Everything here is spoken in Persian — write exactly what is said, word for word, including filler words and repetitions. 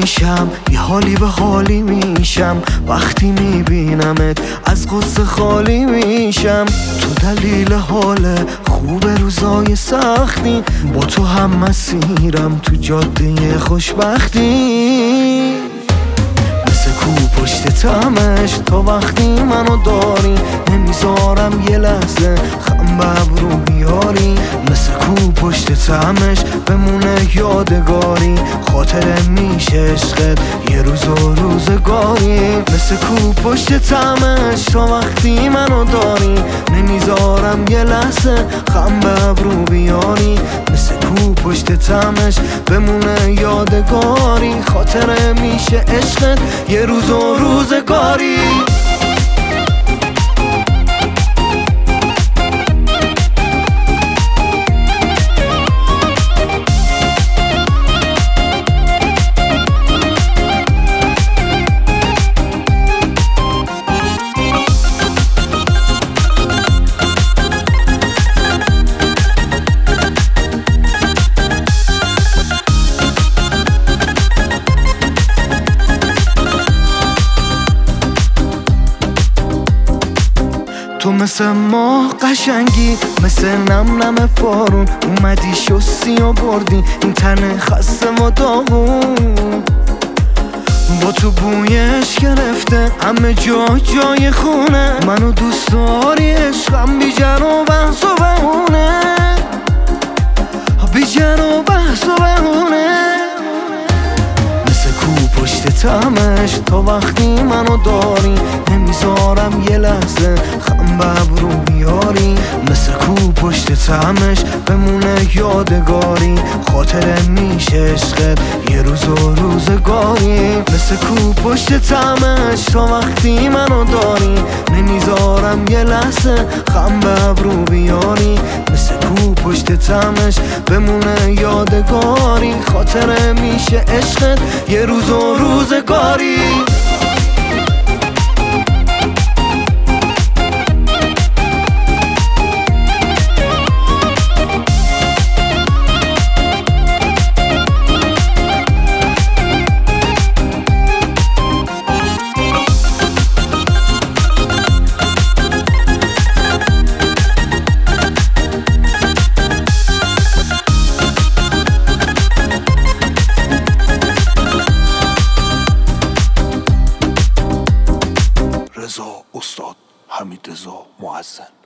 میشم، یه حالی به حالی میشم. وقتی میبینمت از غصه خالی میشم. تو دلیل حال خوب روزای سختی، با تو هم مسیرم تو جاده خوشبختی. مثل کو پشت تمش تا وقتی منو داری، نمیذارم یه لحظه خم به ابرو بیاری. مثل کو پشت تمش بمونه یادگاری، خاطره میشه عشقت یه روز و روزگاری. مثل کو پشت تمش تا وقتی منو داری، نمیذارم یه لحظه خم به ابرو بیاری. مثل کو پشت تمش بمونه یادگاری، خاطره میشه عشقت یه روز و روزگاری. تو مثل ماه قشنگی، مثل نم نم بارون، اومدی شستی و بردی این تن خسته و داغون. با تو بویش گرفته همه جا جای خونه، منو دوست داری عشقم بی جر و بحث و بهونه، بی جر و بحث و بهونه. مثل کو پشت تمش تا وقتی منو داری، نمیذارم یه لحظه خم به ابرو بیاری. مثل کو پشت تمش بمونه یادگاری، خاطره میشه عشقت یه روز و روزگاری. مثل کو پشت تمش تا وقتی منو داری، نمیذارم یه لحظه خم به ابرو بیاری. مثل کو پشت تمش بمونه یادگاری، خاطره میشه عشقت یه روز و روزگاری. رضا استاد حمیدرضا معظم.